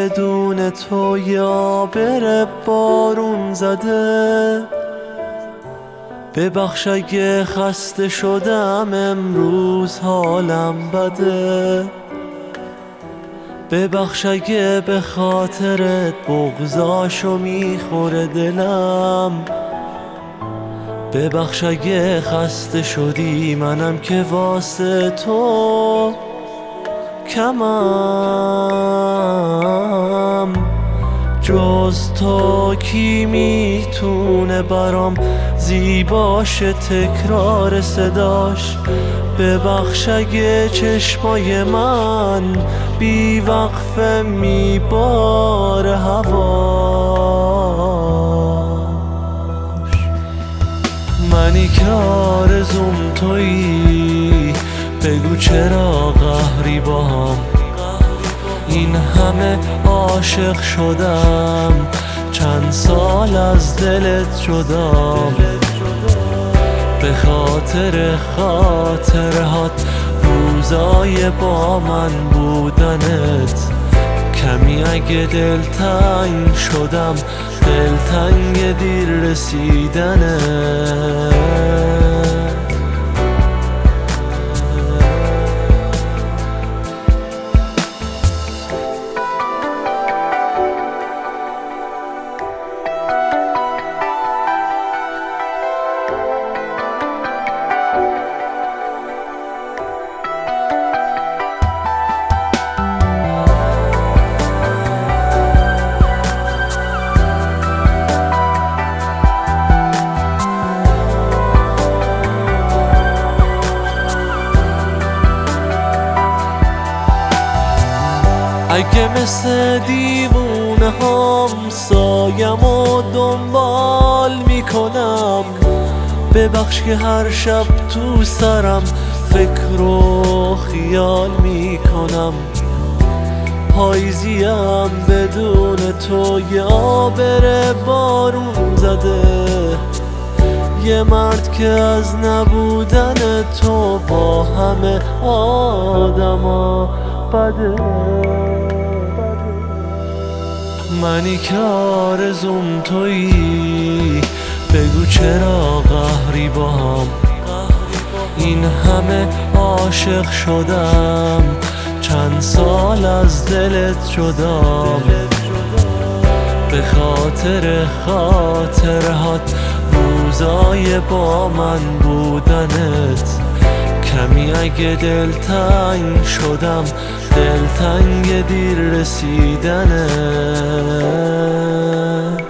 بدون تو یا بره بارون زده. ببخش اگه خسته شدم امروز حالم بده. ببخش اگه به خاطرت بغضاشو میخوره دلم. ببخش اگه خسته شدی منم که واسه تو کمم. جز تو کی میتونه برام زیباشه تکرار صداش. ببخش اگه چشمای من بی وقفه میباره هواش. منی که آرزوم تویی، بگو چرا قهری باهام. این همه عاشق شدم، چند سال از دلت جدام. به خاطر خاطرهات روزای با من بودنت. کمی اگه دلتنگ شدم، دلتنگ دیر رسیدنت. اگه مثل دیوونه هم سایم و دنبال میکنم. ببخش که هر شب تو سرم فکر و خیال میکنم. پاییزیم بدون تو یا بره بارون زده. یه مرد که از نبودن تو با همه آدما بده. منی که آرزوم تویی، بگو چرا قهری باهام. این همه عاشق شدم، چند سال از دلت جدام. به خاطر خاطرهات روزای با من بودنت. کمی اگه دلتنگ شدم، دلتنگ دیر رسیدنت.